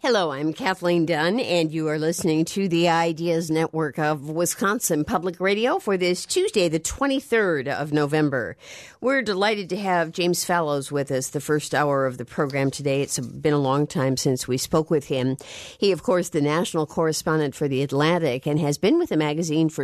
Hello, I'm Kathleen Dunn, and you are listening to the Ideas Network of Wisconsin Public Radio for this Tuesday, the 23rd of November. We're delighted to have James Fallows with us the first hour of the program today. It's been a long time since we spoke with him. He, of course, the national correspondent for The Atlantic and has been with the magazine for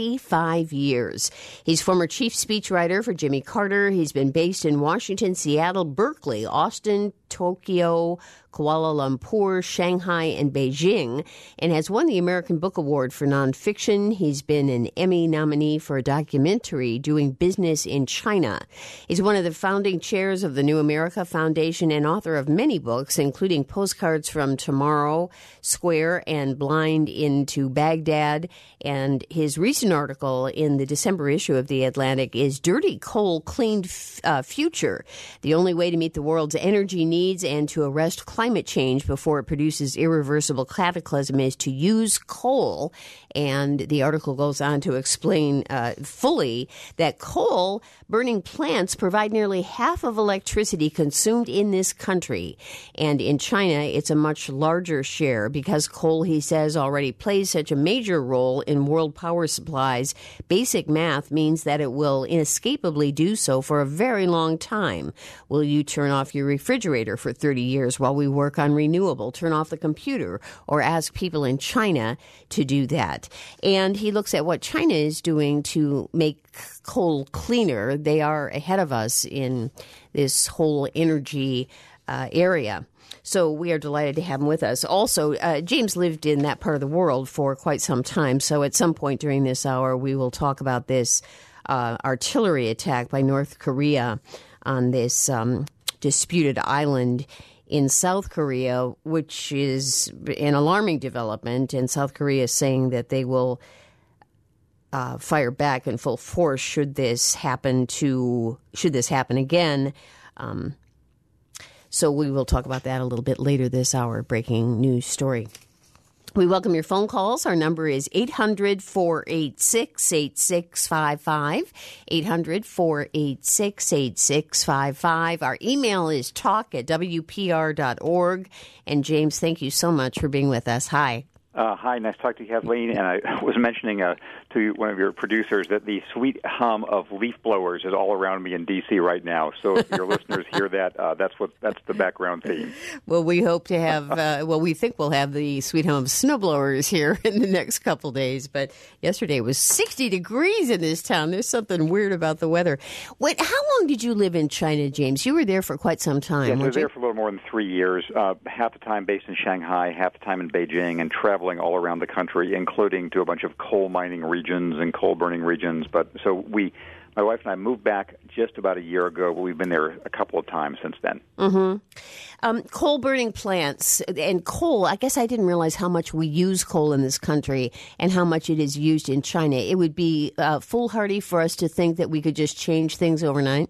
25 years. He's former chief speechwriter for Jimmy Carter. He's been based in Washington, Seattle, Berkeley, Austin, Tokyo, Kuala Lumpur, Shanghai, and Beijing, and has won the American Book Award for nonfiction. He's been an Emmy nominee for a documentary doing business in China. He's one of the founding chairs of the New America Foundation and author of many books, including Postcards from Tomorrow, Square, and Blind into Baghdad. And his recent article in the December issue of The Atlantic is Dirty Coal, Clean Future, the only way to meet the world's energy needs and to arrest climate change before it produces irreversible cataclysm is to use coal. And the article goes on to explain fully that coal burning plants provide nearly half of electricity consumed in this country. And in China, it's a much larger share because coal, he says, already plays such a major role in world power supplies. Basic math means that it will inescapably do so for a very long time. Will you turn off your refrigerator for 30 years while we work on renewable, turn off the computer, or ask people in China to do that? And he looks at what China is doing to make coal cleaner. They are ahead of us in this whole energy area. So we are delighted to have him with us. Also, James lived in that part of the world for quite some time. So at some point during this hour, we will talk about this artillery attack by North Korea on this disputed island in South Korea, which is an alarming development. And South Korea is saying that they will fire back in full force should this happen again. So we will talk about that a little bit later this hour. Breaking news story. We welcome your phone calls. Our number is 800-486-8655, 800-486-8655. Our email is talk@wpr.org. And James, thank you so much for being with us. Hi. Hi, nice to talk to you, Kathleen. And I was mentioning to one of your producers that the sweet hum of leaf blowers is all around me in D.C. right now. So if your listeners hear that, that's the background theme. Well, we hope to have, we think we'll have the sweet hum of snowblowers here in the next couple days. But yesterday it was 60 degrees in this town. There's something weird about the weather. Wait, how long did you live in China, James? You were there for quite some time. Yes, I was there for a little more than 3 years, half the time based in Shanghai, half the time in Beijing, and traveling all around the country, including to a bunch of coal mining regions and coal burning regions. But so my wife and I moved back just about a year ago, but we've been there a couple of times since then. Mm-hmm. Coal burning plants and coal, I guess I didn't realize how much we use coal in this country and how much it is used in China. It would be foolhardy for us to think that we could just change things overnight.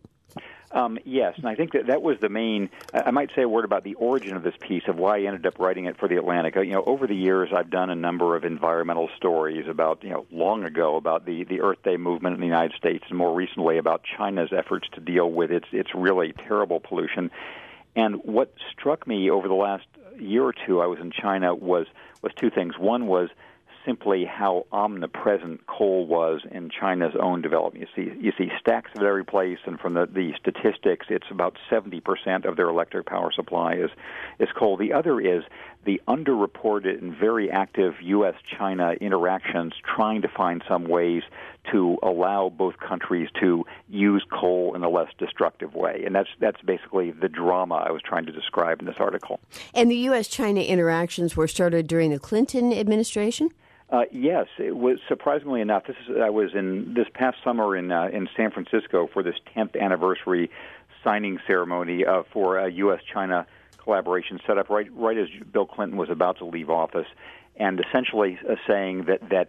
Yes, and I think that was the main. I might say a word about the origin of this piece of why I ended up writing it for The Atlantic. Over the years, I've done a number of environmental stories about, long ago about the Earth Day movement in the United States, and more recently about China's efforts to deal with its really terrible pollution. And what struck me over the last year or two I was in China was two things. One was simply how omnipresent coal was in China's own development. You see stacks of it every place, and from the statistics, it's about 70% of their electric power supply is coal. The other is the underreported and very active U.S.-China interactions trying to find some ways to allow both countries to use coal in a less destructive way. And that's basically the drama I was trying to describe in this article. And the U.S.-China interactions were started during the Clinton administration? Yes, it was surprisingly enough. I was in this past summer in San Francisco for this 10th anniversary signing ceremony for a U.S.-China collaboration set up right as Bill Clinton was about to leave office, and essentially saying that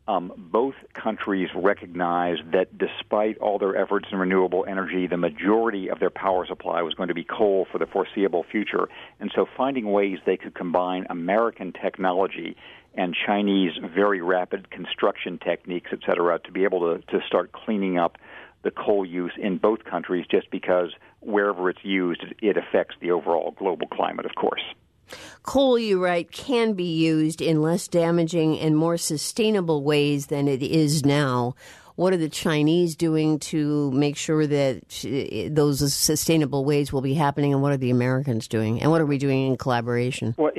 both countries recognized that despite all their efforts in renewable energy, the majority of their power supply was going to be coal for the foreseeable future. And so finding ways they could combine American technology and Chinese very rapid construction techniques, et cetera, to be able to start cleaning up the coal use in both countries, just because wherever it's used, it affects the overall global climate, of course. Coal, you write, can be used in less damaging and more sustainable ways than it is now. What are the Chinese doing to make sure that those sustainable ways will be happening, and what are the Americans doing, and what are we doing in collaboration? Well,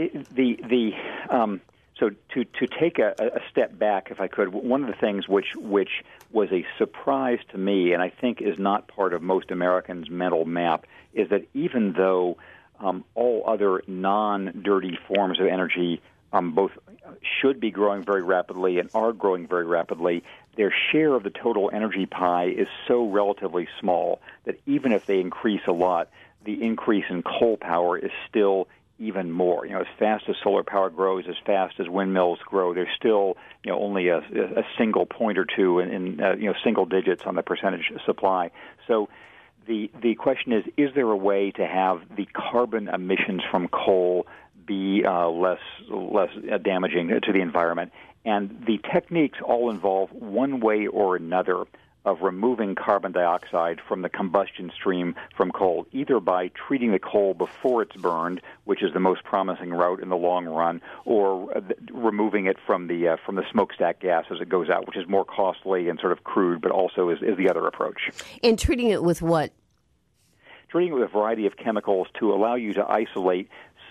so to take a step back, if I could, one of the things which was a surprise to me, and I think is not part of most Americans' mental map, is that even though all other non-dirty forms of energy both should be growing very rapidly and are growing very rapidly, their share of the total energy pie is so relatively small that even if they increase a lot, the increase in coal power is still even more. As fast as solar power grows, as fast as windmills grow, there's still only a single point or two in single digits on the percentage supply. So the question is there a way to have the carbon emissions from coal be less damaging to the environment? And the techniques all involve one way or another of removing carbon dioxide from the combustion stream from coal, either by treating the coal before it's burned, which is the most promising route in the long run, or removing it from the smokestack gas as it goes out, which is more costly and sort of crude, but also is the other approach. And treating it with what? Treating it with a variety of chemicals to allow you to isolate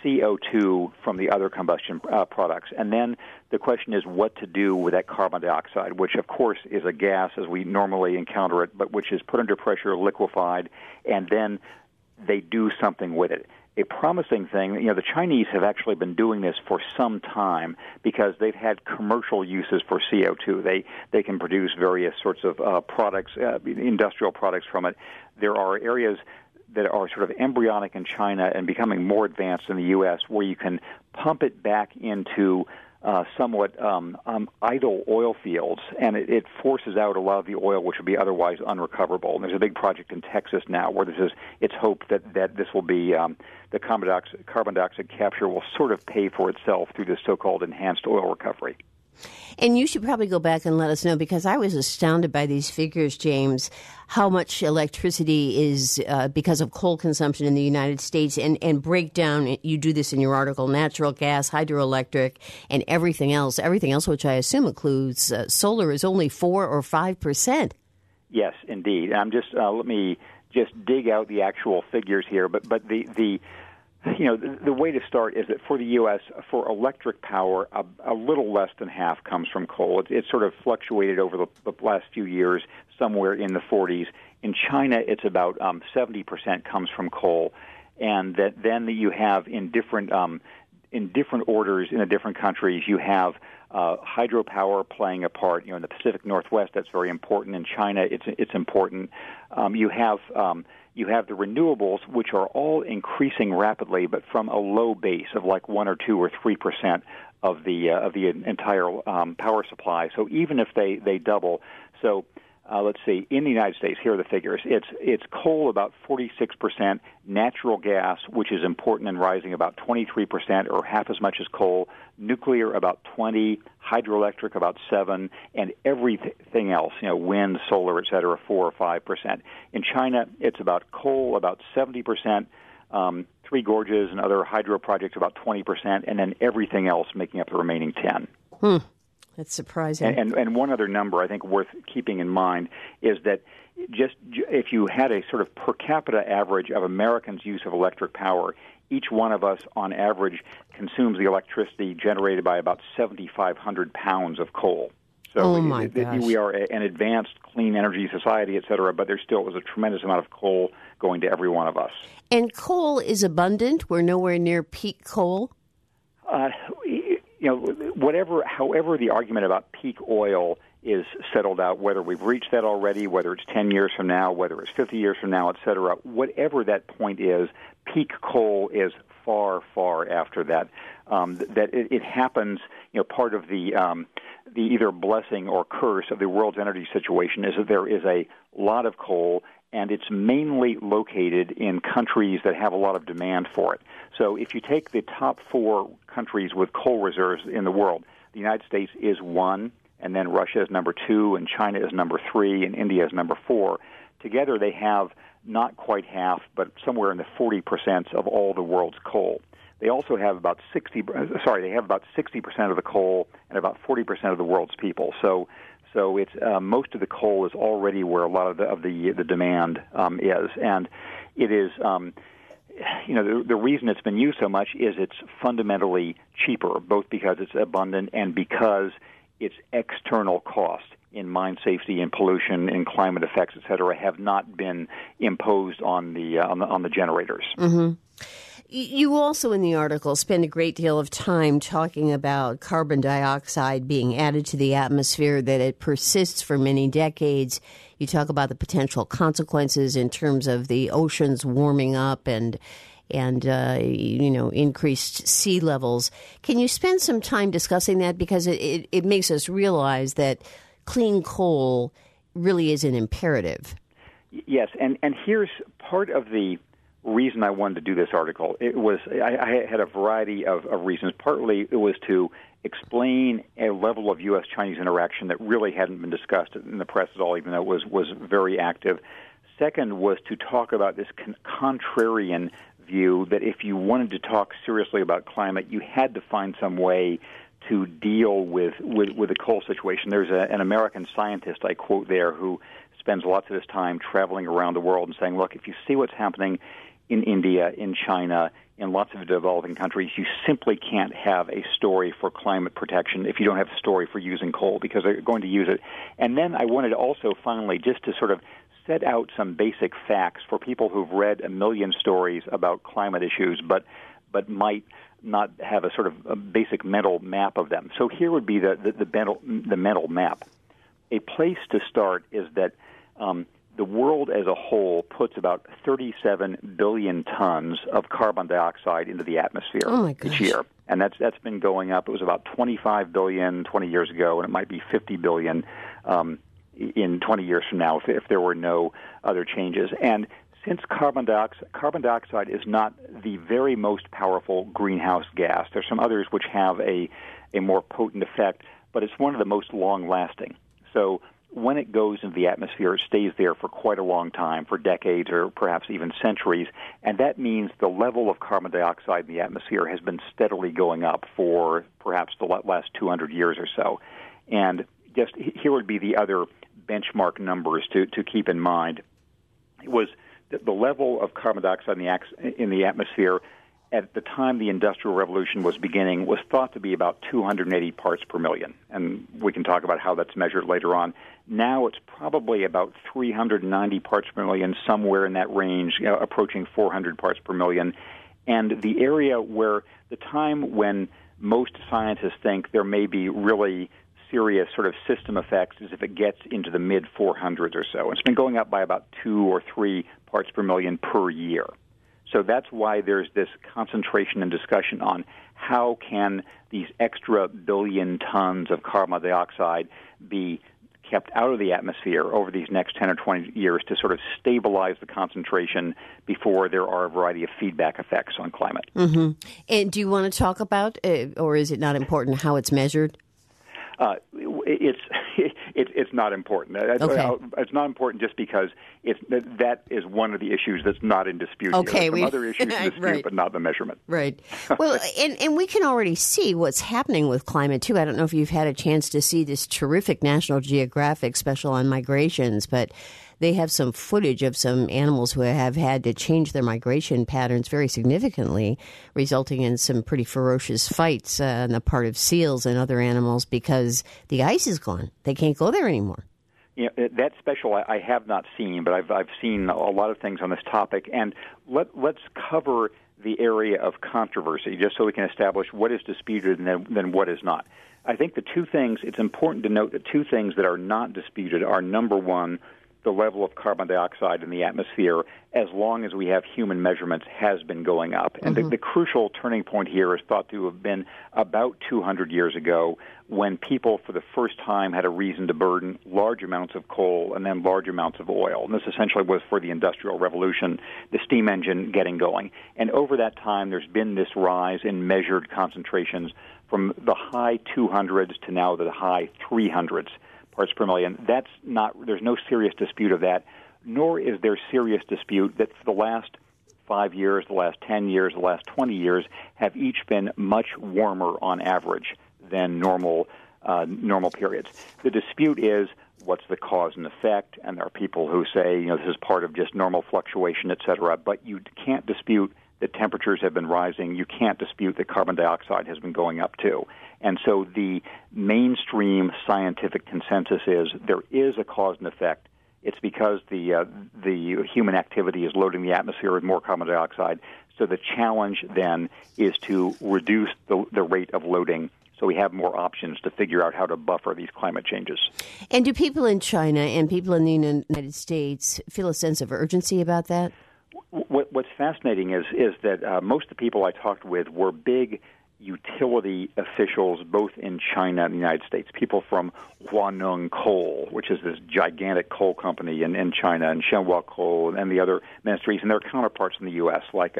CO2 from the other combustion products. And then the question is what to do with that carbon dioxide, which, of course, is a gas as we normally encounter it, but which is put under pressure, liquefied, and then they do something with it. A promising thing, the Chinese have actually been doing this for some time because they've had commercial uses for CO2. They can produce various sorts of products, industrial products from it. There are areas that are sort of embryonic in China and becoming more advanced in the U.S., where you can pump it back into somewhat idle oil fields, and it forces out a lot of the oil which would be otherwise unrecoverable. And there's a big project in Texas now where it's hoped that this will be the carbon dioxide capture will sort of pay for itself through this so-called enhanced oil recovery. And you should probably go back and let us know, because I was astounded by these figures, James, how much electricity is because of coal consumption in the United States, and break down, you do this in your article, natural gas, hydroelectric, and everything else, which I assume includes solar, is only 4 or 5%. Yes, indeed. I'm just let me just dig out the actual figures here, but the way to start is that for the U.S., for electric power, a little less than half comes from coal. It's sort of fluctuated over the last few years, somewhere in the 40s. In China, it's about 70% comes from coal, and then you have in different orders in the different countries, you have hydropower playing a part. In the Pacific Northwest, that's very important. In China, it's important. You have the renewables, which are all increasing rapidly, but from a low base of like 1 or 2 or 3% of the entire power supply. So even if they double, so let's see, in the United States, here are the figures. It's coal about 46%, natural gas, which is important and rising, about 23%, or half as much as coal, nuclear about 20%, hydroelectric about 7%, and everything else, wind, solar, et cetera, 4 or 5%. In China, it's about coal, about 70%, Three Gorges and other hydro projects about 20%, and then everything else making up the remaining 10%. That's surprising. And one other number I think worth keeping in mind is that just if you had a sort of per capita average of Americans' use of electric power, each one of us on average consumes the electricity generated by about 7,500 pounds of coal. So we are an advanced clean energy society, et cetera, but there still is a tremendous amount of coal going to every one of us. And coal is abundant. We're nowhere near peak coal. However the argument about peak oil is settled out, whether we've reached that already, whether it's 10 years from now, whether it's 50 years from now, et cetera, whatever that point is, peak coal is far, far after that. That it happens, part of the either blessing or curse of the world's energy situation is that there is a lot of coal, and it's mainly located in countries that have a lot of demand for it. So if you take the top 4 countries with coal reserves in the world, the United States is 1, and then Russia is number 2, and China is number 3, and India is number 4. Together they have not quite half, but somewhere in the 40% of all the world's coal. they also have about 60% of the coal and about 40% of the world's people. So it's most of the coal is already where a lot of the demand is, and it is. The reason it's been used so much is it's fundamentally cheaper, both because it's abundant and because its external costs in mine safety and pollution and climate effects, et cetera, have not been imposed on the generators. Mm-hmm. You also, in the article, spend a great deal of time talking about carbon dioxide being added to the atmosphere, that it persists for many decades. You talk about the potential consequences in terms of the oceans warming up and increased sea levels. Can you spend some time discussing that? Because it makes us realize that clean coal really is an imperative. Yes, and here's part of the reason I wanted to do this article. It was I had a variety of reasons. Partly it was to explain a level of U.S.-Chinese interaction that really hadn't been discussed in the press at all, even though it was very active. Second was to talk about this contrarian view that if you wanted to talk seriously about climate, you had to find some way to deal with the coal situation. There's an American scientist, I quote there, who spends lots of his time traveling around the world and saying, look, if you see what's happening in India, in China, in lots of developing countries, you simply can't have a story for climate protection if you don't have a story for using coal, because they're going to use it. And then I wanted also, finally, just to sort of set out some basic facts for people who've read a million stories about climate issues, but might not have a sort of a basic mental map of them. So here would be the mental map. A place to start is that the world as a whole puts about 37 billion tons of carbon dioxide into the atmosphere each year. And that's been going up. It was about 25 billion 20 years ago, and it might be 50 billion in 20 years from now if there were no other changes. And since carbon dioxide is not the very most powerful greenhouse gas, there's some others which have a more potent effect, but it's one of the most long-lasting. So when it goes into the atmosphere, it stays there for quite a long time, for decades or perhaps even centuries, and that means the level of carbon dioxide in the atmosphere has been steadily going up for perhaps the last 200 years or so. And just here would be the other benchmark numbers to keep in mind. It was the level of carbon dioxide in the atmosphere at the time the Industrial Revolution was beginning was thought to be about 280 parts per million, and we can talk about how that's measured later on. Now it's probably about 390 parts per million, somewhere in that range, approaching 400 parts per million. And the area where the time when most scientists think there may be really serious sort of system effects is if it gets into the mid-400s or so. It's been going up by about 2 or 3 parts per million per year. So that's why there's this concentration and discussion on how can these extra billion tons of carbon dioxide be kept out of the atmosphere over these next 10 or 20 years to sort of stabilize the concentration before there are a variety of feedback effects on climate. Mm-hmm. And do you want to talk about, or is it not important, how it's measured? It's not important. Okay. It's not important just because that is one of the issues that's not in dispute. Okay, there are some other issues in dispute, right. But not the measurement. Right. Well, and we can already see what's happening with climate too. I don't know if you've had a chance to see this terrific National Geographic special on migrations, but they have some footage of some animals who have had to change their migration patterns very significantly, resulting in some pretty ferocious fights on the part of seals and other animals because the ice is gone. They can't go there anymore. That special I have not seen, but I've seen a lot of things on this topic. And let's cover the area of controversy just so we can establish what is disputed and then what is not. I think it's important to note that two things that are not disputed are, number one, the level of carbon dioxide in the atmosphere, as long as we have human measurements, has been going up. And the crucial turning point here is thought to have been about 200 years ago when people for the first time had a reason to burn large amounts of coal and then large amounts of oil. And this essentially was for the Industrial Revolution, the steam engine getting going. And over that time, there's been this rise in measured concentrations from the high 200s to now the high 300s. Parts per million. There's no serious dispute of that, nor is there serious dispute that for the last 5 years, the last 10 years, the last 20 years have each been much warmer on average than normal periods. The dispute is what's the cause and effect, and there are people who say, this is part of just normal fluctuation, et cetera, but you can't dispute that temperatures have been rising. You can't dispute that carbon dioxide has been going up too. And so the mainstream scientific consensus is there is a cause and effect. It's because the human activity is loading the atmosphere with more carbon dioxide. So the challenge then is to reduce the rate of loading so we have more options to figure out how to buffer these climate changes. And do people in China and people in the United States feel a sense of urgency about that? What's fascinating is that most of the people I talked with were big utility officials both in China and the United States, people from Huaneng Coal, which is this gigantic coal company in China, and Shenhua Coal and the other ministries, and their counterparts in the U.S., like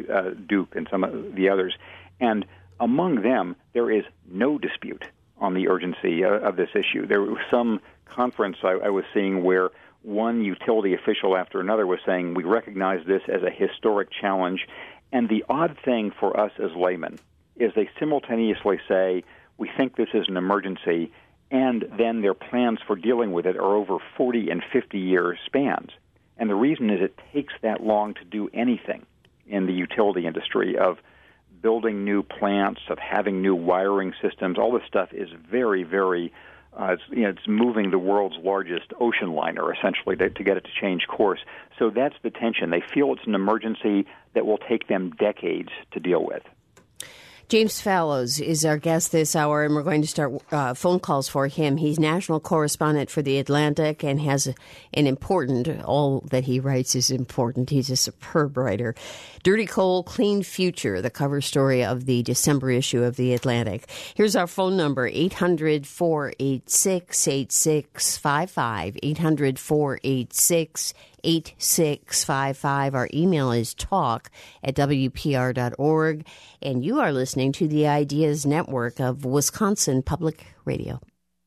Duke and some of the others. And among them, there is no dispute on the urgency of this issue. There was some conference I was seeing where one utility official after another was saying, we recognize this as a historic challenge. And the odd thing for us as laymen is they simultaneously say, we think this is an emergency, and then their plans for dealing with it are over 40 and 50-year spans. And the reason is it takes that long to do anything in the utility industry of building new plants, of having new wiring systems. All this stuff is very, very it's moving the world's largest ocean liner, essentially, to get it to change course. So that's the tension. They feel it's an emergency that will take them decades to deal with. James Fallows is our guest this hour, and we're going to start phone calls for him. He's national correspondent for The Atlantic and has an important, all that he writes is important. He's a superb writer. Dirty Coal, Clean Future, the cover story of the December issue of The Atlantic. Here's our phone number, 800-486-8655, 800-486-8655. Our email is talk@wpr.org, and you are listening to the Ideas Network of Wisconsin Public Radio.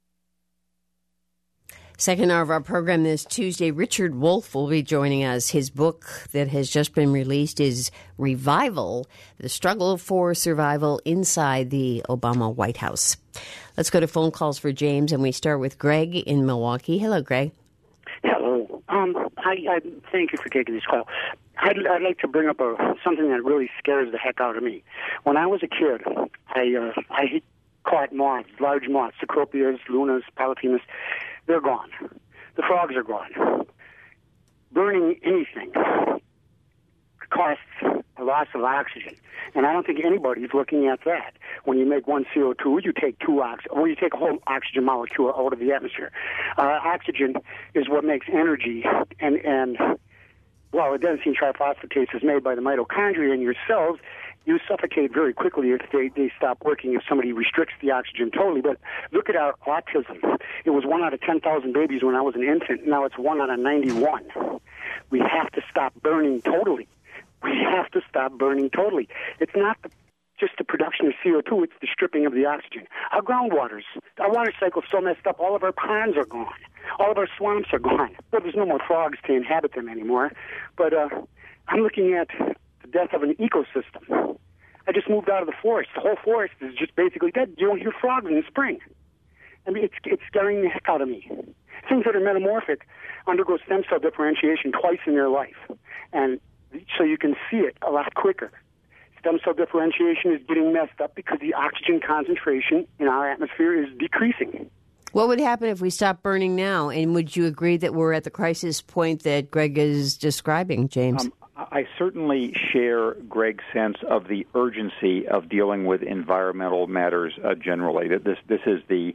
Second hour of our program this Tuesday, Richard Wolff will be joining us. His book that has just been released is Revival, The Struggle for Survival Inside the Obama White House. Let's go to phone calls for James, and we start with Greg in Milwaukee. Hello, Greg. Hello. I thank you for taking this call. I'd like to bring up something that really scares the heck out of me. When I was a kid, I caught moths, large moths, Cecropias, Lunas, Polyphemus. They're gone. The frogs are gone. Burning anything costs a loss of oxygen, and I don't think anybody's looking at that. When you make one CO2, you take two you take a whole oxygen molecule out of the atmosphere. Oxygen is what makes energy, and adenosine triphosphatase is made by the mitochondria in your cells. You suffocate very quickly if they stop working, if somebody restricts the oxygen totally. But look at our autism. It was 1 out of 10,000 babies when I was an infant. Now it's 1 out of 91. We have to stop burning totally. We have to stop burning totally. It's not just the production of CO2, it's the stripping of the oxygen. Our groundwaters, our water cycle's so messed up, all of our ponds are gone. All of our swamps are gone. Well, there's no more frogs to inhabit them anymore. But I'm looking at the death of an ecosystem. I just moved out of the forest. The whole forest is just basically dead. You don't hear frogs in the spring. I mean, it's scaring the heck out of me. Things that are metamorphic undergo stem cell differentiation twice in their life. And so you can see it a lot quicker. Stem cell differentiation is getting messed up because the oxygen concentration in our atmosphere is decreasing. What would happen if we stopped burning now? And would you agree that we're at the crisis point that Greg is describing, James? I certainly share Greg's sense of the urgency of dealing with environmental matters generally. That this is the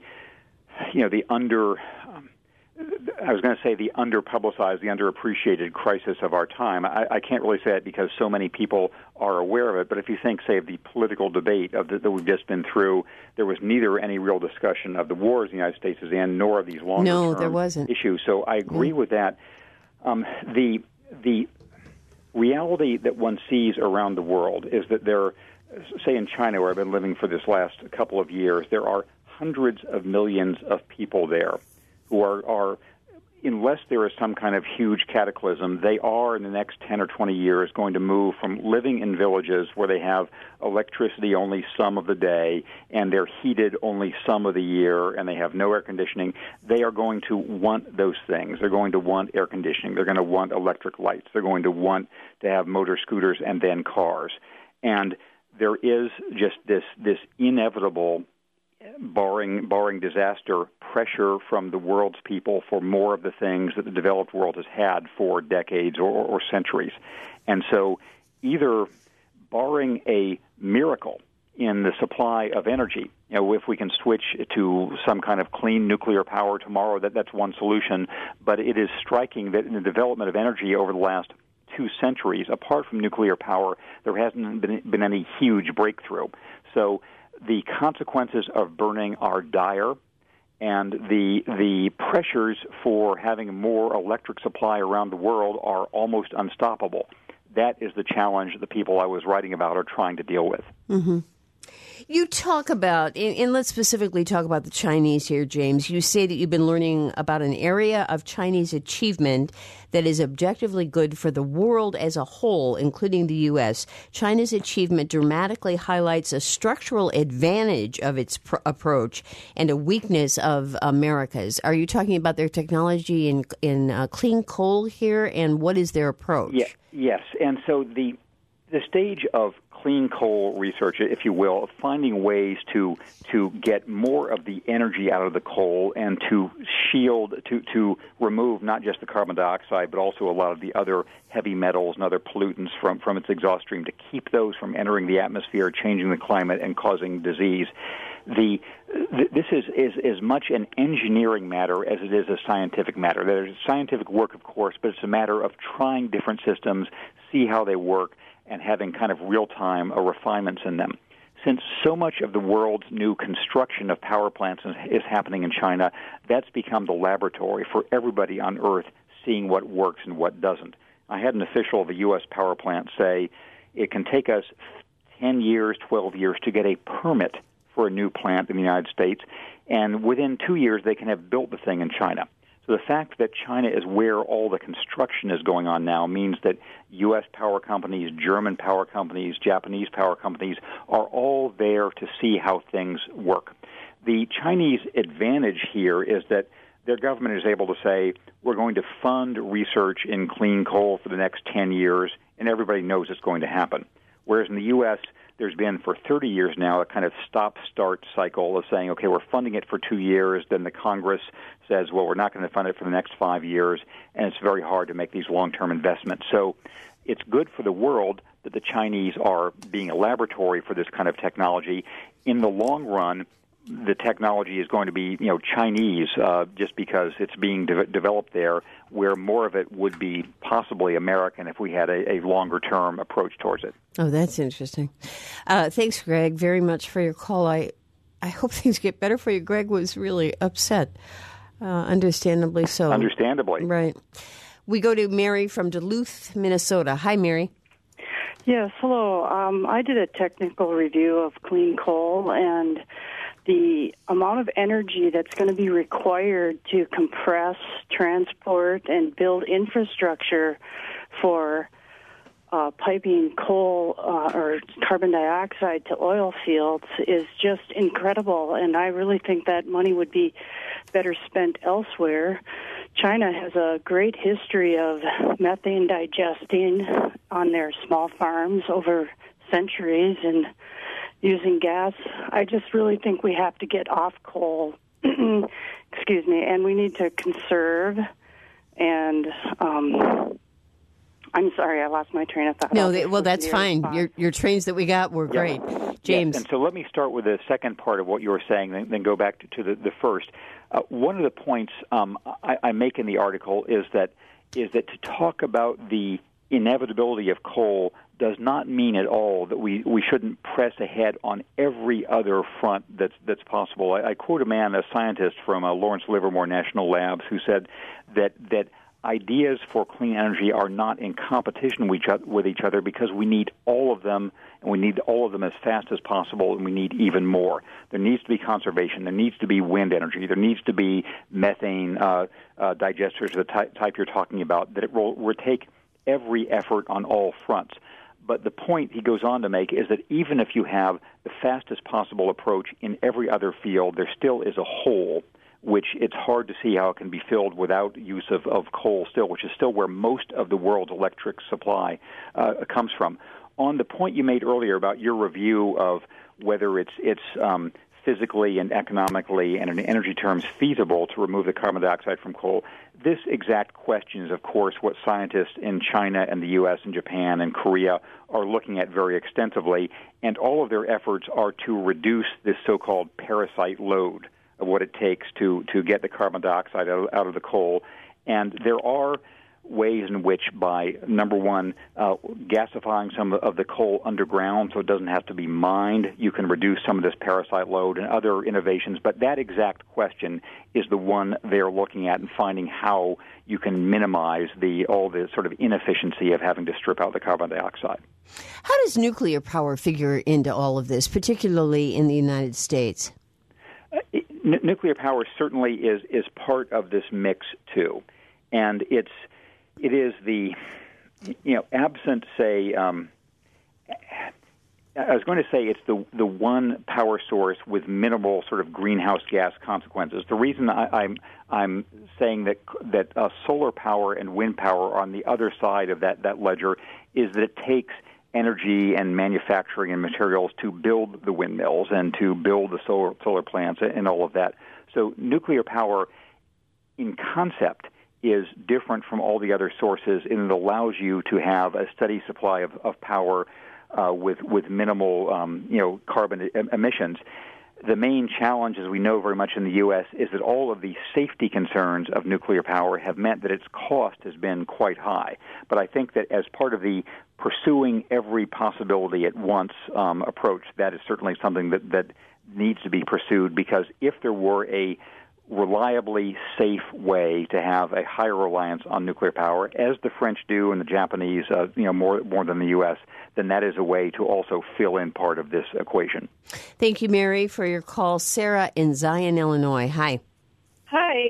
underpublicized, the underappreciated crisis of our time. I can't really say it because so many people are aware of it, but if you think, say, of the political debate that we've just been through, there was neither any real discussion of the wars the United States is in, nor of these longer-term issues. So I agree with that. The reality that one sees around the world is that there, say in China, where I've been living for this last couple of years, there are hundreds of millions of people there who are unless there is some kind of huge cataclysm, they are in the next 10 or 20 years going to move from living in villages where they have electricity only some of the day and they're heated only some of the year and they have no air conditioning. They are going to want those things. They're going to want air conditioning. They're going to want electric lights. They're going to want to have motor scooters and then cars. And there is just this inevitable, barring disaster, pressure from the world's people for more of the things that the developed world has had for decades or centuries. And so either barring a miracle in the supply of energy, if we can switch to some kind of clean nuclear power tomorrow, that's one solution. But it is striking that in the development of energy over the last 2 centuries, apart from nuclear power, there hasn't been any huge breakthrough. So the consequences of burning are dire, and the pressures for having more electric supply around the world are almost unstoppable. That is the challenge that the people I was writing about are trying to deal with. Mm-hmm. You talk about, and let's specifically talk about the Chinese here, James. You say that you've been learning about an area of Chinese achievement that is objectively good for the world as a whole, including the U.S. China's achievement dramatically highlights a structural advantage of its approach and a weakness of America's. Are you talking about their technology in clean coal here, and what is their approach? Yes, and so the stage of clean coal research, if you will, of finding ways to get more of the energy out of the coal and to shield, to remove not just the carbon dioxide, but also a lot of the other heavy metals and other pollutants from its exhaust stream, to keep those from entering the atmosphere, changing the climate, and causing disease. This is as much an engineering matter as it is a scientific matter. There's scientific work, of course, but it's a matter of trying different systems, see how they work, and having kind of real-time refinements in them. Since so much of the world's new construction of power plants is happening in China, that's become the laboratory for everybody on Earth seeing what works and what doesn't. I had an official of a U.S. power plant say it can take us 10 years, 12 years to get a permit for a new plant in the United States, and within 2 years they can have built the thing in China. So the fact that China is where all the construction is going on now means that U.S. power companies, German power companies, Japanese power companies are all there to see how things work. The Chinese advantage here is that their government is able to say, we're going to fund research in clean coal for the next 10 years, and everybody knows it's going to happen. Whereas in the U.S., there's been for 30 years now a kind of stop-start cycle of saying, okay, we're funding it for 2 years, then the Congress says, well, we're not going to fund it for the next 5 years, and it's very hard to make these long-term investments. So it's good for the world that the Chinese are being a laboratory for this kind of technology. In the long run, the technology is going to be, Chinese, just because it's being developed there, where more of it would be possibly American if we had a longer-term approach towards it. Oh, that's interesting. Thanks, Greg, very much for your call. I hope things get better for you. Greg was really upset, understandably so. Understandably. Right. We go to Mary from Duluth, Minnesota. Hi, Mary. Yes, hello. I did a technical review of clean coal, and the amount of energy that's going to be required to compress, transport, and build infrastructure for piping coal or carbon dioxide to oil fields is just incredible, and I really think that money would be better spent elsewhere. China has a great history of methane digesting on their small farms over centuries and using gas. I just really think we have to get off coal, excuse me, and we need to conserve. And I'm sorry, I lost my train of thought. No, well, that's fine. Your trains that we got were great. James. Yes, and so let me start with the second part of what you were saying, then go back to the first. One of the points I make in the article is that to talk about the inevitability of coal does not mean at all that we shouldn't press ahead on every other front that's possible. I quote a scientist from Lawrence Livermore National Labs, who said that ideas for clean energy are not in competition with each other because we need all of them, and we need all of them as fast as possible, and we need even more. There needs to be conservation. There needs to be wind energy. There needs to be methane digesters, the type you're talking about, that it will take every effort on all fronts. But the point he goes on to make is that even if you have the fastest possible approach in every other field, there still is a hole which it's hard to see how it can be filled without use of coal still, which is still where most of the world's electric supply comes from. On the point you made earlier about your review of whether it's physically and economically and in energy terms feasible to remove the carbon dioxide from coal, this exact question is, of course, what scientists in China and the U.S. and Japan and Korea are looking at very extensively, and all of their efforts are to reduce this so-called parasite load of what it takes to get the carbon dioxide out of the coal. And there are ways in which, by, number one, gasifying some of the coal underground so it doesn't have to be mined, you can reduce some of this parasite load and other innovations. But that exact question is the one they're looking at and finding how you can minimize all the sort of inefficiency of having to strip out the carbon dioxide. How does nuclear power figure into all of this, particularly in the United States? Nuclear power certainly is part of this mix too, and it is the, absent, say, I was going to say it's the one power source with minimal sort of greenhouse gas consequences. The reason I'm saying that solar power and wind power are on the other side of that ledger is that it takes energy and manufacturing and materials to build the windmills and to build the solar plants and all of that. So nuclear power, in concept, is different from all the other sources, and it allows you to have a steady supply of power with minimal, carbon emissions. The main challenge, as we know very much in the U.S., is that all of the safety concerns of nuclear power have meant that its cost has been quite high. But I think that as part of the pursuing every possibility at once approach, that is certainly something that needs to be pursued, because if there were a reliably safe way to have a higher reliance on nuclear power, as the French do and the Japanese, more than the U.S., then that is a way to also fill in part of this equation. Thank you, Mary, for your call. Sarah in Zion, Illinois. Hi. Hi.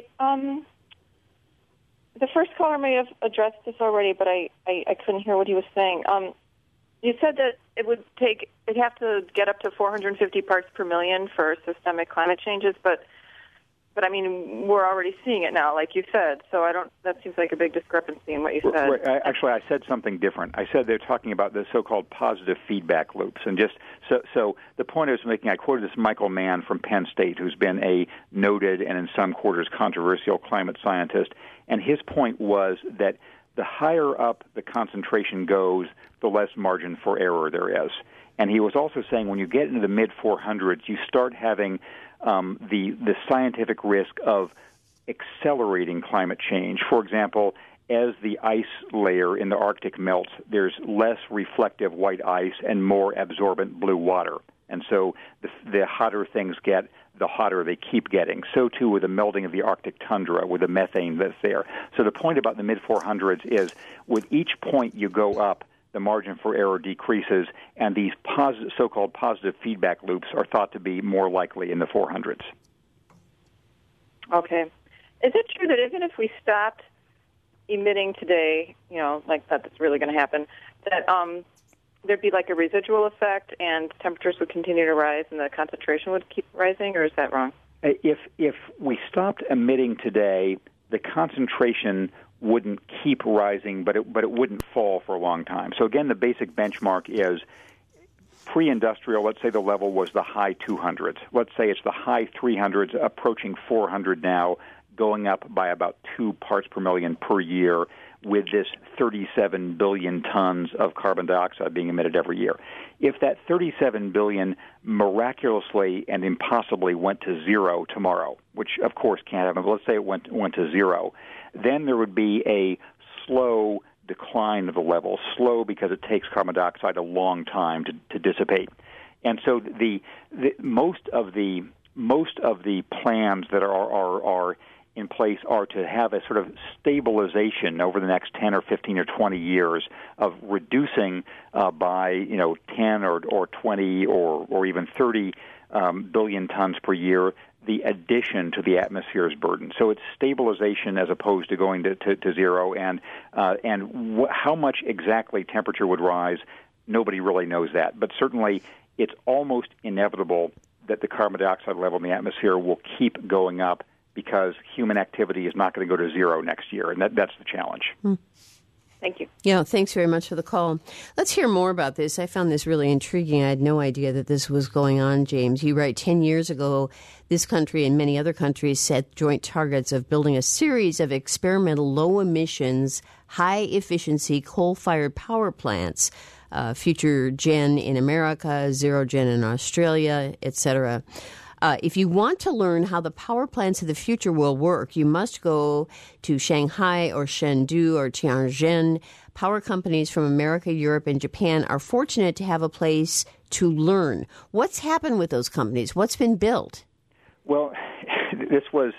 The first caller may have addressed this already, but I couldn't hear what he was saying. You said that it'd have to get up to 450 parts per million for systemic climate changes, but I mean, we're already seeing it now, like you said. So that seems like a big discrepancy in what you said. Actually, I said something different. I said they're talking about the so-called positive feedback loops. And just so the point I was making, I quoted this Michael Mann from Penn State, who's been a noted and in some quarters controversial climate scientist. And his point was that the higher up the concentration goes, the less margin for error there is. And he was also saying when you get into the mid-400s, you start having the scientific risk of accelerating climate change. For example, as the ice layer in the Arctic melts, there's less reflective white ice and more absorbent blue water. And so the hotter things get, the hotter they keep getting. So, too, with the melting of the Arctic tundra, with the methane that's there. So the point about the mid-400s is with each point you go up, the margin for error decreases, and these so-called positive feedback loops are thought to be more likely in the 400s. Okay. Is it true that even if we stopped emitting today, like that's really going to happen, that there'd be like a residual effect and temperatures would continue to rise and the concentration would keep rising, or is that wrong? If we stopped emitting today, the concentration wouldn't keep rising, but it wouldn't fall for a long time. So again, the basic benchmark is pre-industrial. Let's say the level was the high 200s. Let's say it's the high 300s, approaching 400 now, going up by about 2 parts per million per year, with this 37 billion tons of carbon dioxide being emitted every year. If that 37 billion miraculously and impossibly went to zero tomorrow, which of course can't happen, but let's say it went to zero, then there would be a slow decline of the level, slow because it takes carbon dioxide a long time to dissipate. And so the most of the plans that are in place are to have a sort of stabilization over the next 10 or 15 or 20 years of reducing by 10 or 20 or even 30 billion tons per year the addition to the atmosphere's burden. So it's stabilization as opposed to going to zero. And how much exactly temperature would rise, nobody really knows that. But certainly it's almost inevitable that the carbon dioxide level in the atmosphere will keep going up because human activity is not going to go to zero next year. And that's the challenge. Thank you. Yeah, thanks very much for the call. Let's hear more about this. I found this really intriguing. I had no idea that this was going on, James. You write 10 years ago, this country and many other countries set joint targets of building a series of experimental low-emissions, high-efficiency coal-fired power plants, future gen in America, zero gen in Australia, etc. If you want to learn how the power plants of the future will work, you must go to Shanghai or Chengdu or Tianjin. Power companies from America, Europe, and Japan are fortunate to have a place to learn. What's happened with those companies? What's been built? Well, this was,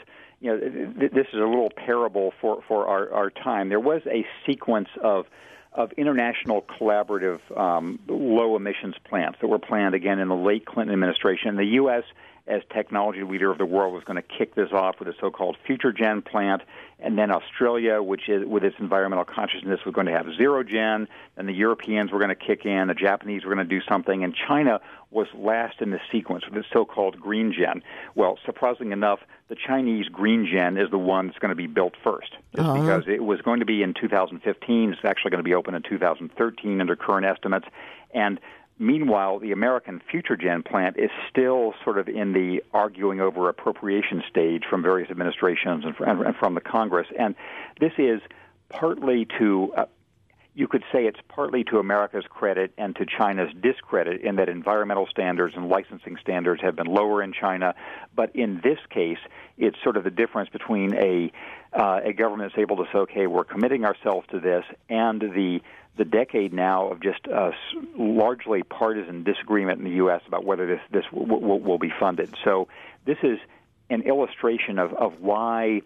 this is a little parable for our time. There was a sequence of international collaborative low emissions plants that were planned again in the late Clinton administration. The U.S., as technology leader of the world, was going to kick this off with a so-called Future Gen plant, and then Australia, which is with its environmental consciousness, was going to have Zero Gen, and the Europeans were going to kick in, the Japanese were going to do something, and China was last in the sequence with the so-called Green Gen. Well, surprisingly enough, the Chinese Green Gen is the one that's going to be built first, just because it was going to be in 2015. It's actually going to be open in 2013 under current estimates, and meanwhile, the American Future Gen plant is still sort of in the arguing over appropriation stage from various administrations and from the Congress. And this is partly to, you could say it's partly to America's credit and to China's discredit in that environmental standards and licensing standards have been lower in China. But in this case, it's sort of the difference between a government that's able to say, okay, we're committing ourselves to this, and the decade now of just largely partisan disagreement in the U.S. about whether this will be funded. So this is an illustration of why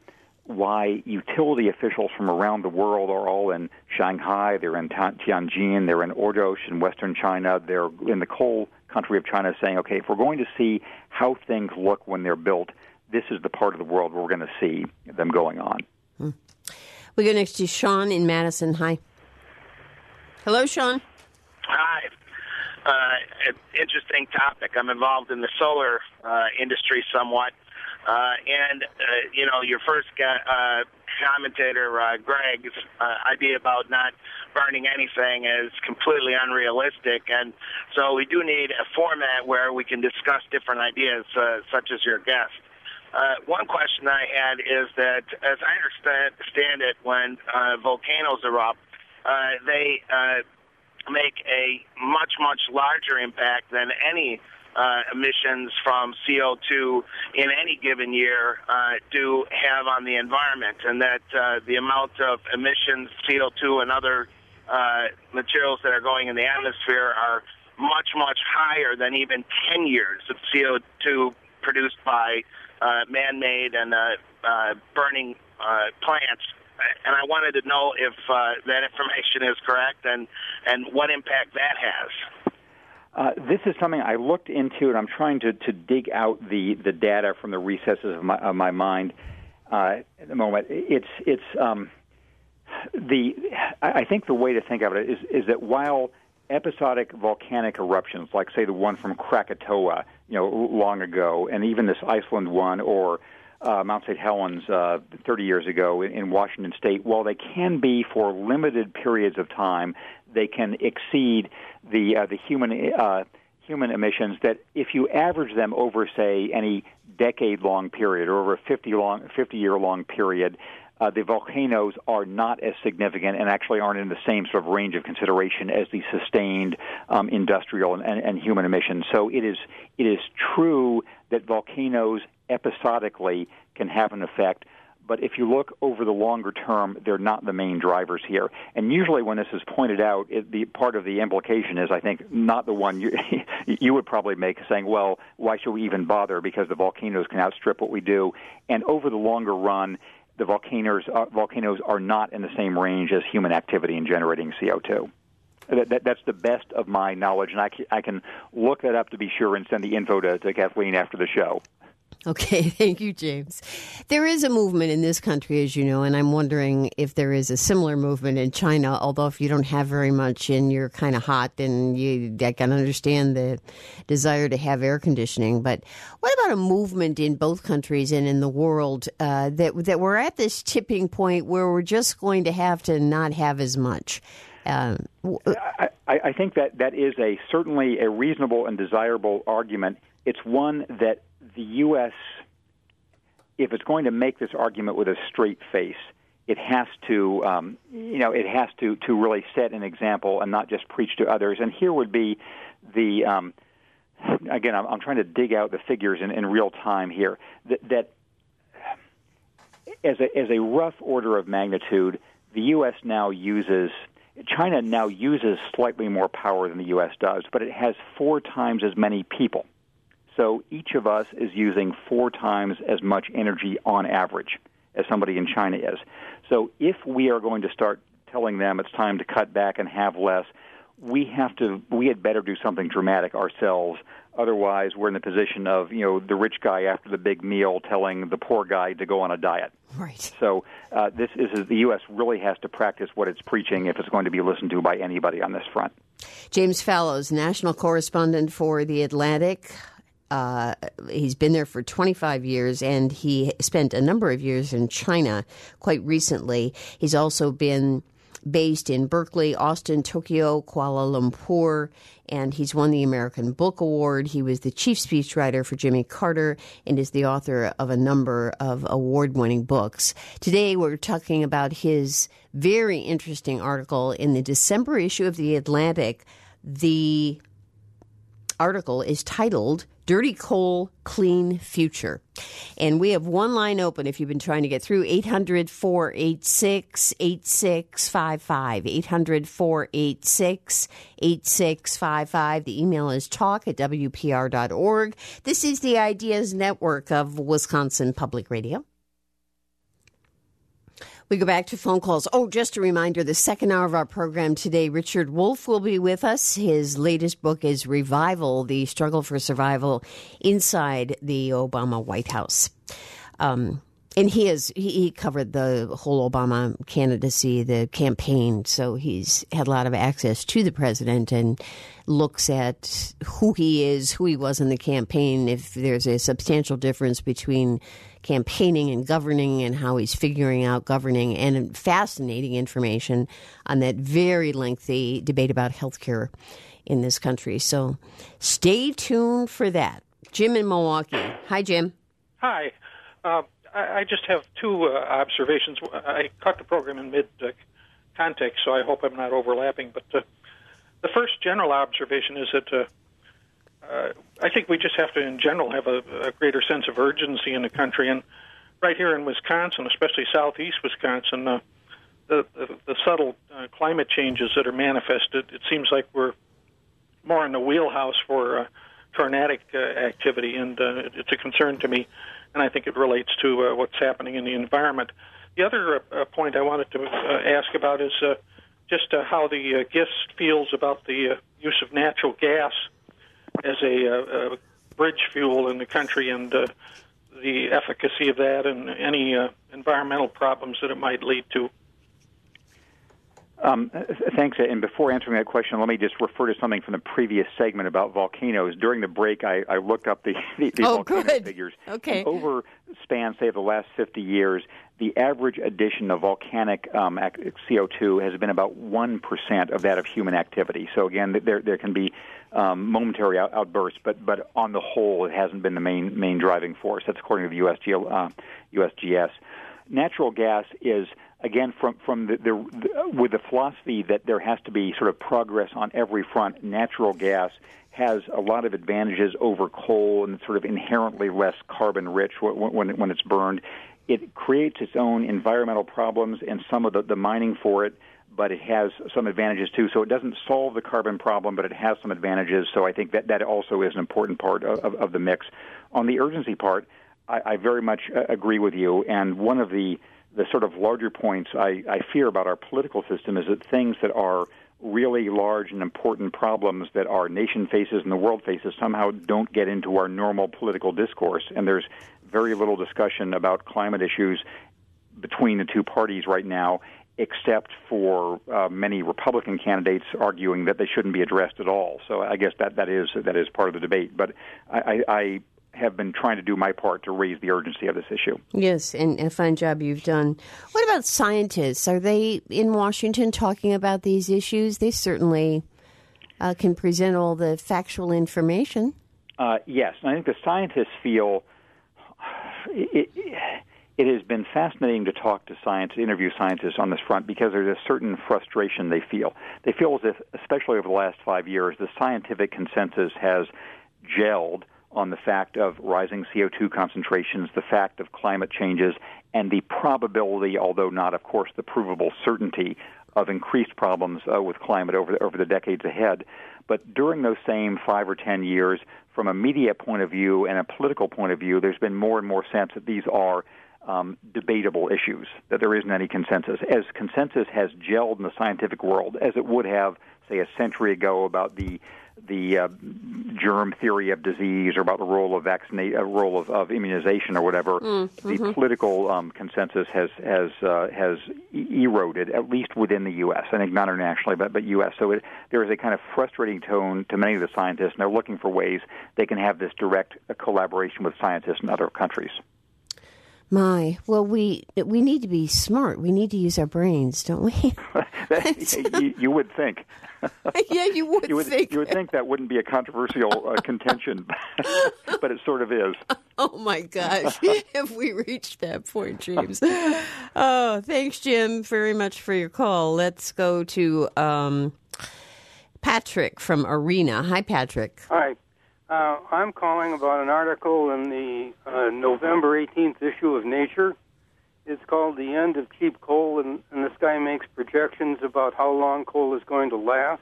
utility officials from around the world are all in Shanghai, they're in Tianjin, they're in Ordos in western China, they're in the coal country of China saying, okay, if we're going to see how things look when they're built, this is the part of the world where we're going to see them going on. We go next to Sean in Madison. Hi. Hello, Sean. Hi. Interesting topic. I'm involved in the solar industry somewhat. Your first commentator, Greg's idea about not burning anything is completely unrealistic. And so we do need a format where we can discuss different ideas, such as your guest. One question I had is that, as I understand it, when volcanoes erupt, they make a much, much larger impact than any emissions from CO2 in any given year do have on the environment, and that the amount of emissions, CO2 and other materials that are going in the atmosphere are much, much higher than even 10 years of CO2 produced by man-made and burning plants. And I wanted to know if that information is correct and what impact that has. This is something I looked into, and I'm trying to dig out the data from the recesses of my mind at the moment. I think the way to think of it is that while episodic volcanic eruptions, like say the one from Krakatoa, long ago, and even this Iceland one or Mount St. Helens 30 years ago in Washington State, while they can be for limited periods of time, they can exceed the human emissions. That if you average them over, say, any decade-long period or over a 50-year-long period, the volcanoes are not as significant and actually aren't in the same sort of range of consideration as the sustained industrial and human emissions. So it is true that volcanoes episodically can have an effect, But if you look over the longer term, they're not the main drivers here. And usually when this is pointed out, the part of the implication is, I think, not the one you would probably make, saying, well, why should we even bother because the volcanoes can outstrip what we do. And over the longer run, the volcanoes are not in the same range as human activity in generating CO2. That's the best of my knowledge, and I can look that up to be sure and send the info to Kathleen after the show. Okay, thank you, James. There is a movement in this country, as you know, and I'm wondering if there is a similar movement in China, although if you don't have very much and you're kind of hot, then I can understand the desire to have air conditioning. But what about a movement in both countries and in the world that we're at this tipping point where we're just going to have to not have as much? I think that is certainly a reasonable and desirable argument. It's one that the U.S., if it's going to make this argument with a straight face, it has to, to really set an example and not just preach to others. And here would be again, I'm trying to dig out the figures in real time here. That as a rough order of magnitude, the U.S. China now uses slightly more power than the U.S. does, but it has 4 times as many people. So each of us is using 4 times as much energy on average as somebody in China is. So if we are going to start telling them it's time to cut back and have less, we had better do something dramatic ourselves. Otherwise, we're in the position of, the rich guy after the big meal telling the poor guy to go on a diet. Right. So the U.S. really has to practice what it's preaching if it's going to be listened to by anybody on this front. James Fallows, national correspondent for The Atlantic. He's been there for 25 years, and he spent a number of years in China quite recently. He's also been based in Berkeley, Austin, Tokyo, Kuala Lumpur, and he's won the American Book Award. He was the chief speechwriter for Jimmy Carter and is the author of a number of award-winning books. Today, we're talking about his very interesting article in the December issue of The Atlantic. The article is titled Dirty Coal, Clean Future. And we have one line open if you've been trying to get through, 800-486-8655, 800-486-8655. The email is talk@wpr.org. This is the Ideas Network of Wisconsin Public Radio. We go back to phone calls. Oh, just a reminder, the second hour of our program today, Richard Wolff will be with us. His latest book is Revival, The Struggle for Survival Inside the Obama White House. And he covered the whole Obama candidacy, the campaign, so he's had a lot of access to the president and looks at who he is, who he was in the campaign, if there's a substantial difference between campaigning and governing and how he's figuring out governing, and fascinating information on that very lengthy debate about health care in this country. So stay tuned for that. Jim in Milwaukee. Hi, Jim. Hi. I just have 2 observations. I caught the program in mid-context, so I hope I'm not overlapping. But the first general observation is that I think we just have to, in general, have a greater sense of urgency in the country. And right here in Wisconsin, especially southeast Wisconsin, the subtle climate changes that are manifested, it seems like we're more in the wheelhouse for tornadic activity, and it's a concern to me. And I think it relates to what's happening in the environment. The other point I wanted to ask about is just how the GIST feels about the use of natural gas as a bridge fuel in the country, and the efficacy of that and any environmental problems that it might lead to. Thanks. And before answering that question, let me just refer to something from the previous segment about volcanoes. During the break, I looked up the volcano figures. Okay. Over span, say, of the last 50 years, the average addition of volcanic CO2 has been about 1% of that of human activity. So again, there can be momentary outbursts, but on the whole, it hasn't been the main driving force. That's according to the USGS. Natural gas is, again, from with the philosophy that there has to be sort of progress on every front. Natural gas has a lot of advantages over coal, and it's sort of inherently less carbon rich when it's burned. It creates its own environmental problems and some of the mining for it, but it has some advantages too. So it doesn't solve the carbon problem, but it has some advantages. So I think that also is an important part of the mix. On the urgency part, I very much agree with you. And one of the sort of larger points I fear about our political system is that things that are really large and important problems that our nation faces and the world faces somehow don't get into our normal political discourse. And there's very little discussion about climate issues between the two parties right now, except for many Republican candidates arguing that they shouldn't be addressed at all. So I guess that is part of the debate. But I have been trying to do my part to raise the urgency of this issue. Yes, and a fine job you've done. What about scientists? Are they in Washington talking about these issues? They certainly can present all the factual information. Yes, and I think the scientists feel it has been fascinating to talk to interview scientists on this front, because there's a certain frustration they feel. They feel as if, especially over the last 5 years, the scientific consensus has gelled on the fact of rising CO2 concentrations, the fact of climate changes, and the probability, although not, of course, the provable certainty of increased problems with climate over the decades ahead. But during those same 5 or 10 years, from a media point of view and a political point of view, there's been more and more sense that these are debatable issues, that there isn't any consensus. As consensus has gelled in the scientific world, as it would have, say, a century ago about the germ theory of disease, or about the role of of immunization, or whatever, the political consensus has eroded, at least within the U.S. I think not internationally, but U.S. So there is a kind of frustrating tone to many of the scientists, and they're looking for ways they can have this direct collaboration with scientists in other countries. Well, we need to be smart. We need to use our brains, don't we? You would think. Yeah, you would think. You would think that wouldn't be a controversial contention, but it sort of is. Oh, my gosh. Have we reached that point, James? Oh, thanks, Jim, very much for your call. Let's go to Patrick from Arena. Hi, Patrick. Hi. I'm calling about an article in the November 18th issue of Nature. It's called The End of Cheap Coal, and this guy makes projections about how long coal is going to last.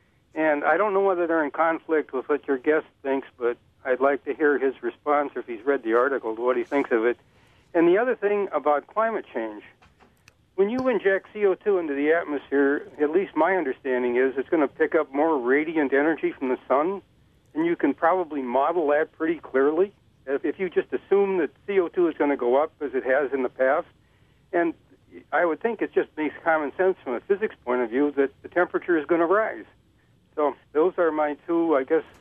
And I don't know whether they're in conflict with what your guest thinks, but I'd like to hear his response, if he's read the article, to what he thinks of it. And the other thing about climate change, when you inject CO2 into the atmosphere, at least my understanding is it's going to pick up more radiant energy from the sun, and you can probably model that pretty clearly if you just assume that CO2 is going to go up as it has in the past. And I would think it just makes common sense from a physics point of view that the temperature is going to rise. So those are my two, I guess,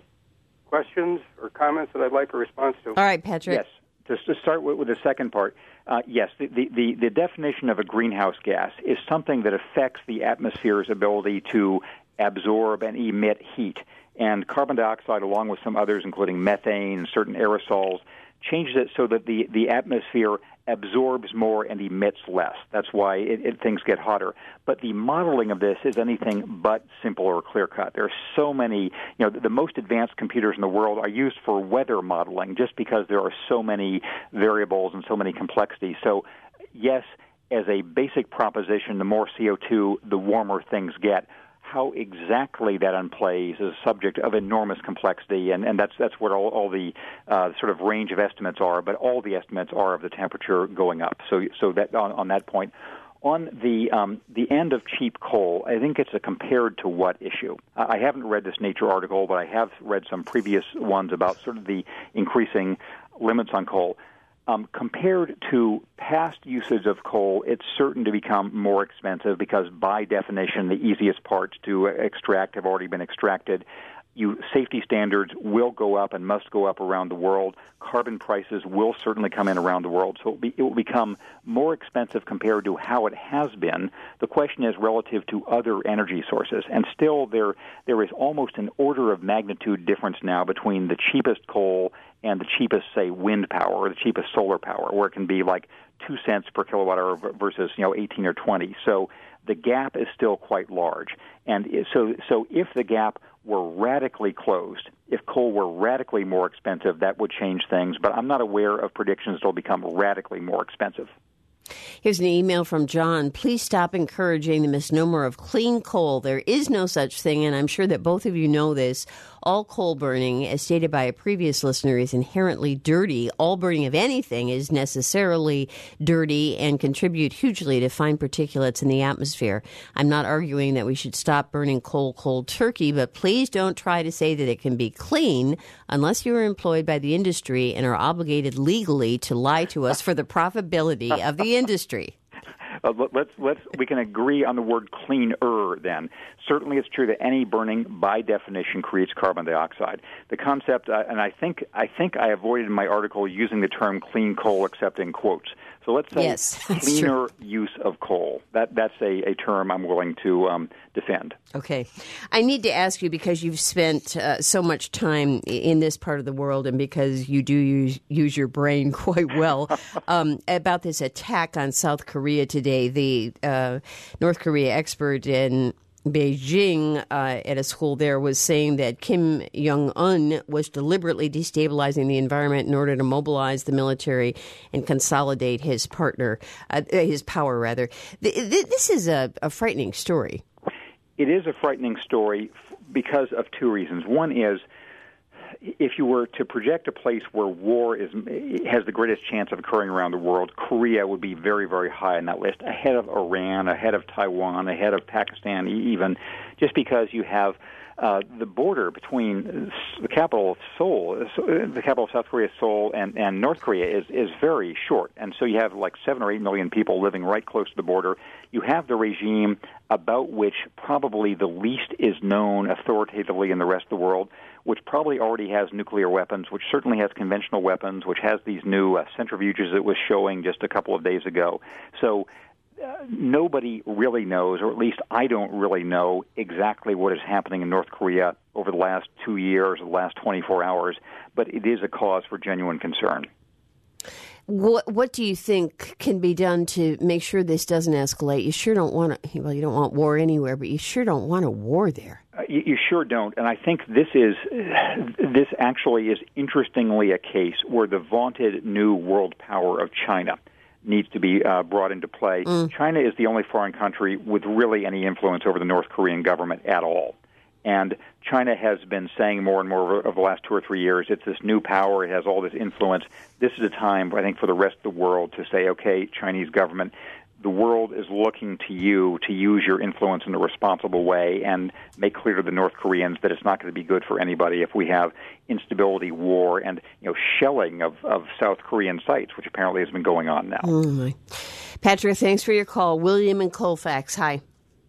questions or comments that I'd like a response to. All right, Patrick. Yes. Just to start with the second part, yes, the definition of a greenhouse gas is something that affects the atmosphere's ability to absorb and emit heat. And carbon dioxide, along with some others, including methane and certain aerosols, changes it so that the atmosphere absorbs more and emits less. That's why things get hotter. But the modeling of this is anything but simple or clear-cut. There are so many, the most advanced computers in the world are used for weather modeling just because there are so many variables and so many complexities. So, yes, as a basic proposition, the more CO2, the warmer things get. How exactly that unplays is a subject of enormous complexity, and that's what all the sort of range of estimates are. But all the estimates are of the temperature going up. So that on that point, on the end of cheap coal, I think it's a compared to what issue. I haven't read this Nature article, but I have read some previous ones about sort of the increasing limits on coal. Compared to past usage of coal, it's certain to become more expensive because, by definition, the easiest parts to extract have already been extracted. Safety standards will go up and must go up around the world. Carbon prices will certainly come in around the world, so it will become more expensive compared to how it has been. The question is relative to other energy sources, and still there is almost an order of magnitude difference now between the cheapest coal and the cheapest, say, wind power or the cheapest solar power, where it can be like 2 cents per kilowatt hour versus 18 or 20. So the gap is still quite large. And so if the gap were radically closed, if coal were radically more expensive, that would change things. But I'm not aware of predictions that will become radically more expensive. Here's an email from John. Please stop encouraging the misnomer of clean coal. There is no such thing, and I'm sure that both of you know this. All coal burning, as stated by a previous listener, is inherently dirty. All burning of anything is necessarily dirty and contribute hugely to fine particulates in the atmosphere. I'm not arguing that we should stop burning coal cold turkey, but please don't try to say that it can be clean unless you are employed by the industry and are obligated legally to lie to us for the profitability of the industry. We can agree on the word cleaner then. Certainly it's true that any burning by definition creates carbon dioxide. The concept, and I think I avoided in my article using the term clean coal except in quotes. So let's say cleaner use of coal. That's a term I'm willing to defend. Okay. I need to ask you, because you've spent so much time in this part of the world and because you do use your brain quite well, about this attack on South Korea today. The North Korea expert in Beijing at a school there was saying that Kim Jong-un was deliberately destabilizing the environment in order to mobilize the military and consolidate his power. This is a frightening story. It is a frightening story because of two reasons. One is, if you were to project a place where war has the greatest chance of occurring around the world, Korea would be very, very high on that list, ahead of Iran, ahead of Taiwan, ahead of Pakistan even, just because you have the border between the capital of Seoul, the capital of South Korea, Seoul, and North Korea is very short. And so you have like 7 or 8 million people living right close to the border. You have the regime about which probably the least is known authoritatively in the rest of the world, which probably already has nuclear weapons, which certainly has conventional weapons, which has these new centrifuges it was showing just a couple of days ago. So nobody really knows, or at least I don't really know, exactly what is happening in North Korea over the last 2 years, or the last 24 hours, but it is a cause for genuine concern. What do you think can be done to make sure this doesn't escalate? You sure don't want to, well, you don't want war anywhere, but you sure don't want a war there. You sure don't, and I think this actually is interestingly a case where the vaunted new world power of China needs to be brought into play. China is the only foreign country with really any influence over the North Korean government at all. And China has been saying more and more over the last 2 or 3 years, it's this new power, it has all this influence. This is a time, I think, for the rest of the world to say, okay, Chinese government, the world is looking to you to use your influence in a responsible way and make clear to the North Koreans that it's not going to be good for anybody if we have instability, war, and shelling of South Korean sites, which apparently has been going on now. Oh my. Patrick, thanks for your call. William in Colfax, hi.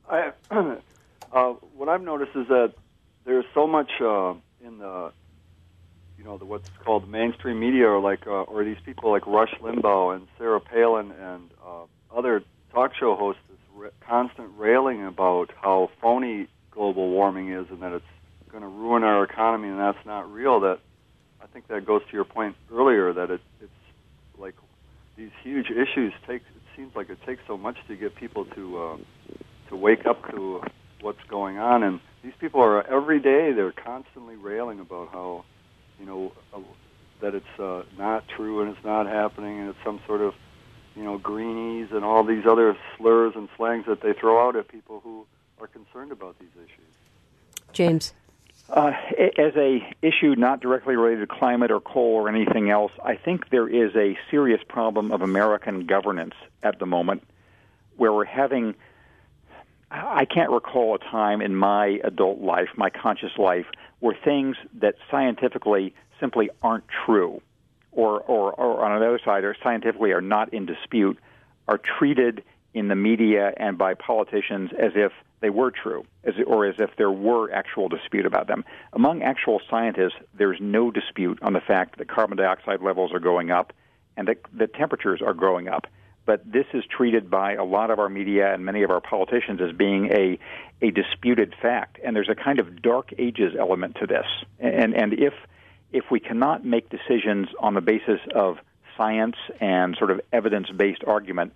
What I've noticed is that there's so much in the what's called mainstream media, or these people like Rush Limbaugh and Sarah Palin and other talk show hosts, this constant railing about how phony global warming is and that it's going to ruin our economy and that's not real. That I think that goes to your point earlier that it's like these huge issues it seems like it takes so much to get people to wake up to what's going on, and these people are every day they're constantly railing about how that it's not true and it's not happening and it's some sort of greenies and all these other slurs and slangs that they throw out at people who are concerned about these issues. James? As a issue not directly related to climate or coal or anything else, I think there is a serious problem of American governance at the moment where we're having, I can't recall a time in my adult life, my conscious life, where things that scientifically simply aren't true or on the other side, or scientifically are not in dispute, are treated in the media and by politicians as if they were true, or as if there were actual dispute about them. Among actual scientists, there's no dispute on the fact that carbon dioxide levels are going up and that the temperatures are going up. But this is treated by a lot of our media and many of our politicians as being a disputed fact. And there's a kind of dark ages element to this. And if we cannot make decisions on the basis of science and sort of evidence-based argument,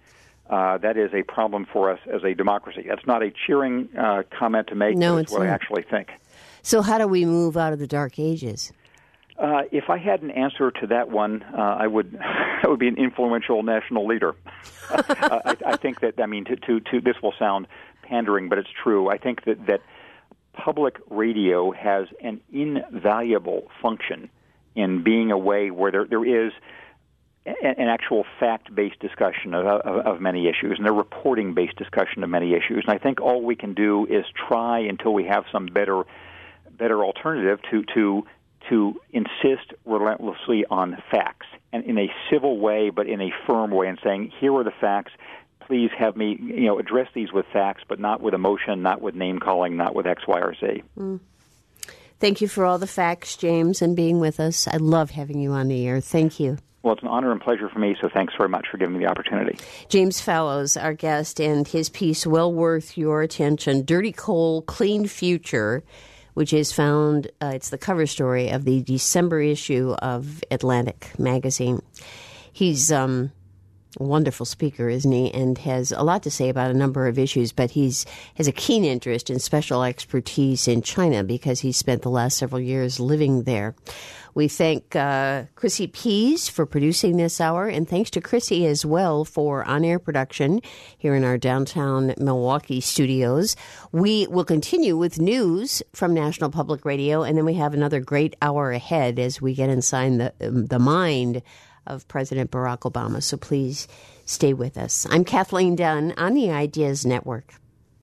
that is a problem for us as a democracy. That's not a cheering comment to make, no, but it's what I actually think. So how do we move out of the Dark Ages? If I had an answer to that one, I would be an influential national leader. I think that, I mean, to this will sound pandering, but it's true. I think that public radio has an invaluable function in being a way where there is an actual fact-based discussion of many issues, and a reporting-based discussion of many issues. And I think all we can do is try until we have some better alternative to insist relentlessly on facts, and in a civil way, but in a firm way, and saying, here are the facts. Please have me, address these with facts, but not with emotion, not with name-calling, not with X, Y, or Z. Thank you for all the facts, James, and being with us. I love having you on the air. Thank you. Well, it's an honor and pleasure for me, so thanks very much for giving me the opportunity. James Fallows, our guest, and his piece, well worth your attention, Dirty Coal, Clean Future, which is found, it's the cover story of the December issue of Atlantic magazine. He's a wonderful speaker, isn't he, and has a lot to say about a number of issues, but has a keen interest and special expertise in China because he spent the last several years living there. We thank Chrissy Pease for producing this hour, and thanks to Chrissy as well for on-air production here in our downtown Milwaukee studios. We will continue with news from National Public Radio, and then we have another great hour ahead as we get inside the mind of President Barack Obama. So please stay with us. I'm Kathleen Dunn on the Ideas Network.